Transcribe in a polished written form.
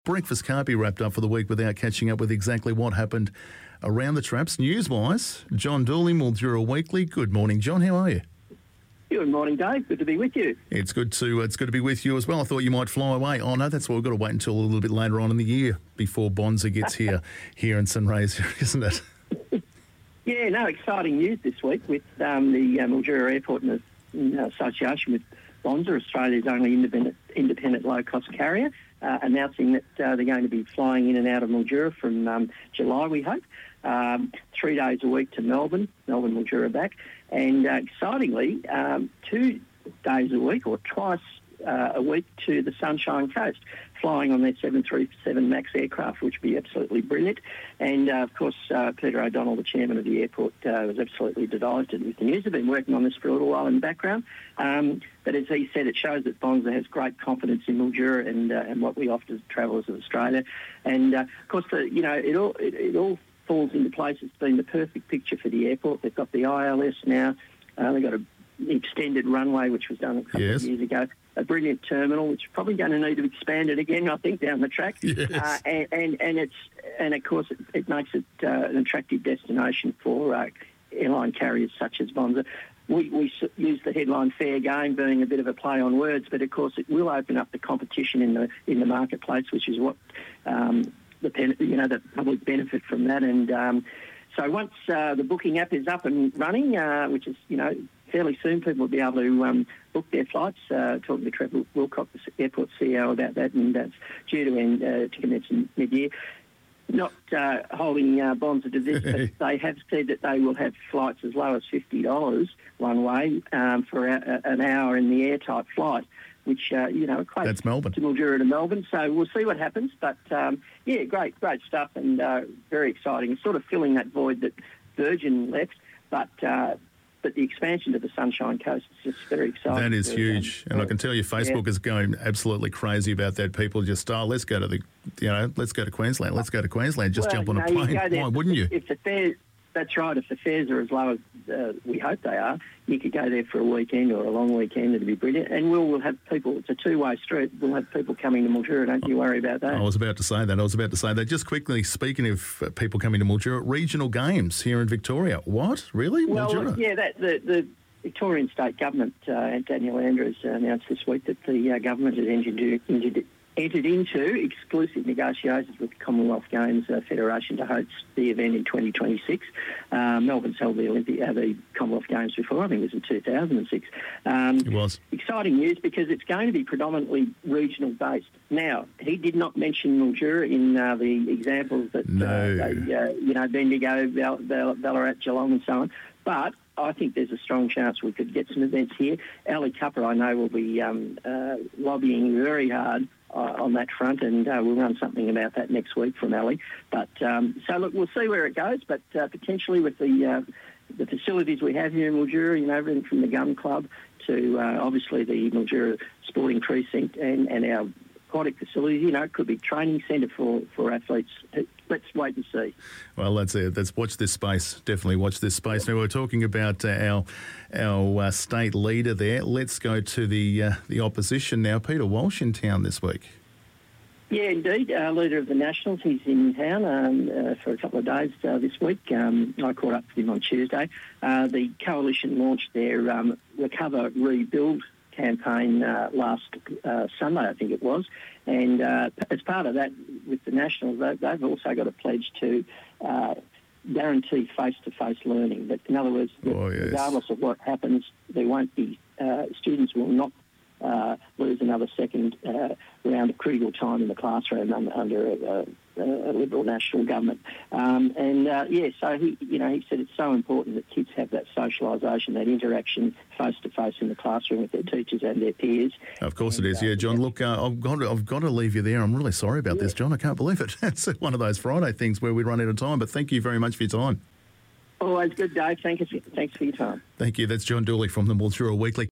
Breakfast can't be wrapped up for the week without catching up with exactly what happened around the traps. News-wise, John Dooley, Mildura Weekly. Good morning, John. How are you? Good morning, Dave. Good to be with you. It's good to be with you as well. I thought you might fly away. Oh, no, that's why we've got to wait until a little bit later on in the year before Bonza gets here in Sunrays, isn't it? Yeah, no, exciting news this week with the Mildura Airport in association with Bonza, Australia's only independent low-cost carrier, announcing that they're going to be flying in and out of Mildura from July, we hope. 3 days a week to Melbourne, Mildura back, and excitingly, 2 days a week or twice a week to the Sunshine Coast, flying on their 737 MAX aircraft, which would be absolutely brilliant. And, of course, Peter O'Donnell, the chairman of the airport, was absolutely delighted with the news. They've been working on this for a little while in the background. But as he said, it shows that Bonza has great confidence in Mildura and what we offer to travellers of Australia. And, of course, it all falls into place. It's been the perfect picture for the airport. They've got the ILS now. They've got an extended runway, which was done a couple of years ago. A brilliant terminal, which is probably going to need to expand it again, I think, down the track. Yes. And of course, it makes it an attractive destination for airline carriers such as Bonza. We use the headline "fair game" being a bit of a play on words, but of course it will open up the competition in the marketplace, which is what the public benefit from that. And so once the booking app is up and running, which is fairly soon, people will be able to book their flights. Talking to Trevor Wilcox, the airport CEO, about that, and that's due to commence in mid-year. Not holding Bonza to this, but they have said that they will have flights as low as $50 one way for an hour in the air type flight, which equates that's Melbourne. To Mildura to Melbourne. So we'll see what happens. But great stuff, and very exciting. Sort of filling that void that Virgin left, but the expansion to the Sunshine Coast is just very exciting. That is huge, and I can tell you, Facebook is going absolutely crazy about that. People just, let's go to Queensland. Let's go to Queensland. Just jump on a plane. Why wouldn't you? If the fares, that's right. If the fares are as low as we hope they are, you could go there for a weekend or a long weekend. It'd be brilliant. And we'll have people. It's a two-way street. We'll have people coming to Mildura. Don't you worry about that. I was about to say that. Just quickly, speaking of people coming to Mildura, regional games here in Victoria. What? Really? Well, Mildura? Yeah, the Victorian State Government, Daniel Andrews, announced this week that the government has entered into exclusive negotiations with the Commonwealth Games Federation to host the event in 2026. Melbourne's held the Commonwealth Games before. I think it was in 2006. It was. Exciting news because it's going to be predominantly regional based. Now, he did not mention Mildura in the examples that Bendigo, Ballarat, Geelong and so on, but I think there's a strong chance we could get some events here. Ali Cupper, I know, will be lobbying very hard on that front, and we'll run something about that next week from Ali. But so look, we'll see where it goes. But potentially with the facilities we have here in Mildura, everything from the Gun Club to obviously the Mildura Sporting Precinct and our aquatic facilities, it could be training centre for athletes. Let's wait and see. Well, that's it. Let's watch this space. Definitely watch this space. Now, we're talking about our state leader there. Let's go to the opposition now. Peter Walsh in town this week. Yeah, indeed. Leader of the Nationals. He's in town for a couple of days this week. I caught up with him on Tuesday. The coalition launched their Recover, Rebuild campaign last Sunday, I think it was. And as part of that, with the Nationals, they've also got a pledge to guarantee face-to-face learning. But in other words, regardless of what happens, there won't be students will not lose another second round of critical time in the classroom under a Liberal national government. So he said it's so important that kids have that socialisation, that interaction face-to-face in the classroom with their teachers and their peers. Of course it is, yeah, John. Look, I've got to leave you there. I'm really sorry about this, John. I can't believe it. It's one of those Friday things where we run out of time, but thank you very much for your time. Always good, Dave. Thanks for your time. Thank you. That's John Dooley from the Mildura Weekly.